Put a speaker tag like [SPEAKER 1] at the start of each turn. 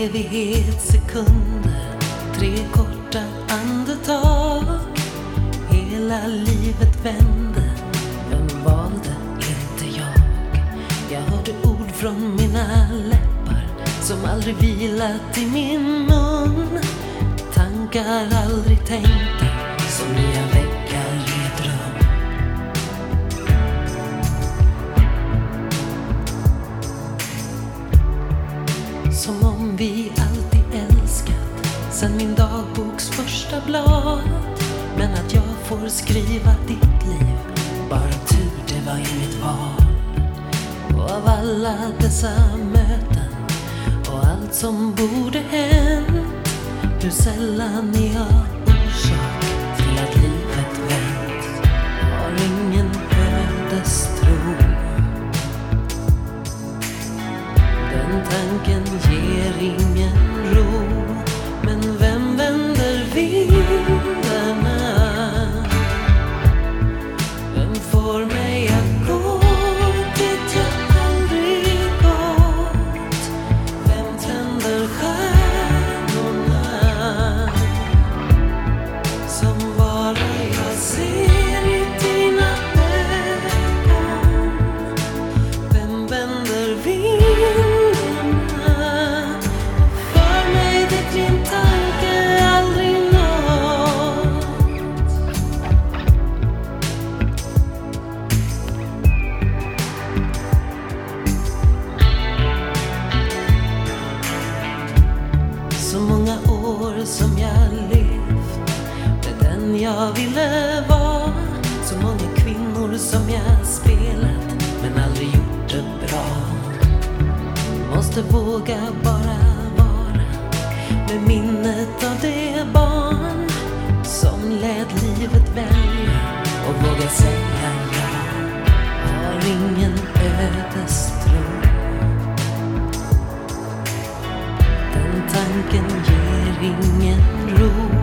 [SPEAKER 1] evighetssekunder, 3 korta andetag. Hela livet vände, vem valde inte jag? Jag hörde ord från mina läppar som aldrig vilat i min mun. Tankar aldrig tänkta som nya väggar i ett rum. Som om vi alltid älskat sen min dagboks första blad. Men att jag får skriva ditt liv, bara tur det var inget val. Och av alla dessa möten och allt som borde hänt, hur sällan är jag orsak till att livet vänt. Har ingen ödestro. Den tanken ger ingen ro. Men vem vänder vindarna? Vem får mig att gå dit jag aldrig gått? Vem tänder stjärnorna som bara jag ser i dina ögon? Vem vänder vindarna för mig dit din tanke aldrig nått? Så många år som jag levt med den jag ville vara. Så många kvinnor som jag spelat men aldrig gjort det bra. Måste våga bara vara med minnet av det barn som lät livet välja och våga säga ja. Har ingen ödestro. Den tanken ger ingen ro.